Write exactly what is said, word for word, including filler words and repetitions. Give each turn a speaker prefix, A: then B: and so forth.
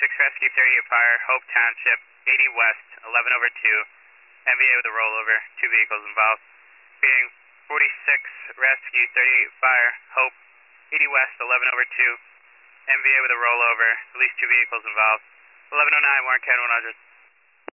A: forty-six Rescue thirty-eight Fire, Hope Township, eighty West, eleven over two. M V A with a rollover, two vehicles involved. Being forty-six Rescue thirty-eight Fire, Hope, eighty West, eleven over two. M V A with a rollover, at least two vehicles involved. eleven oh nine, Warren County one hundred.